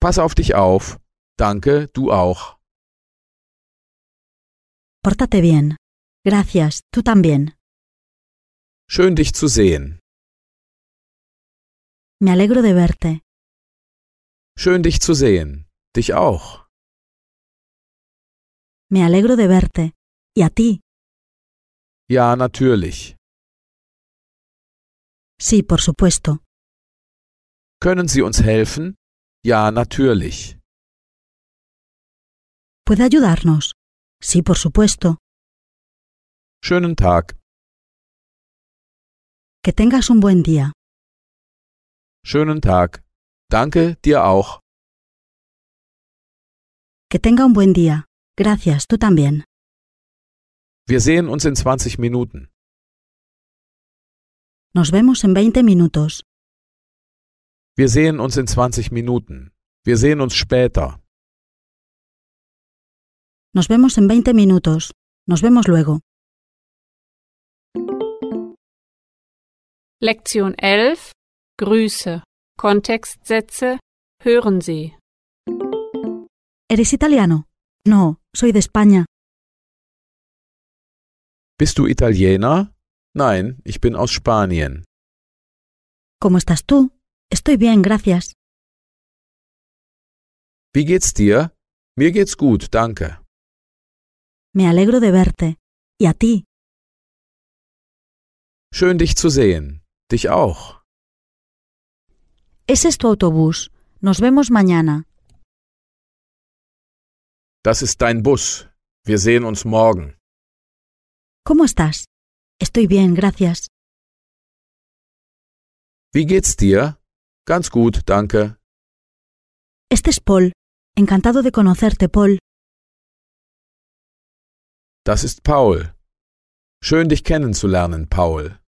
Pass auf dich auf. Danke, du auch. Pórtate bien. Gracias, tú también. Schön dich zu sehen. Me alegro de verte. Schön dich zu sehen. Dich auch. Me alegro de verte. ¿Y a ti? Ja, natürlich. Sí, por supuesto. Können Sie uns helfen? Ja, natürlich. ¿Puede ayudarnos? Sí, por supuesto. Schönen Tag. Que tengas un buen día. Schönen Tag. Danke, dir auch. Que tenga un buen día. Gracias, tú también. Wir sehen uns in 20 Minuten. Nos vemos en 20 minutos. Wir sehen uns in 20 Minuten. Wir sehen uns später. Nos vemos en 20 minutos. Nos vemos luego. Lektion 11. Grüße. Kontextsätze. Hören Sie. ¿Eres italiano? No, soy de España. Bist du Italiener? Nein, ich bin aus Spanien. ¿Cómo estás tú? Estoy bien, gracias. Wie geht's dir? Mir geht's gut, danke. Me alegro de verte. ¿Y a ti? Schön dich zu sehen. Dich auch. Ese es tu autobús. Nos vemos mañana. Das ist dein Bus. Wir sehen uns morgen. ¿Cómo estás? Estoy bien, gracias. Wie geht's dir? Ganz gut, danke. Este es Paul. Encantado de conocerte, Paul. Das ist Paul. Schön dich kennenzulernen, Paul.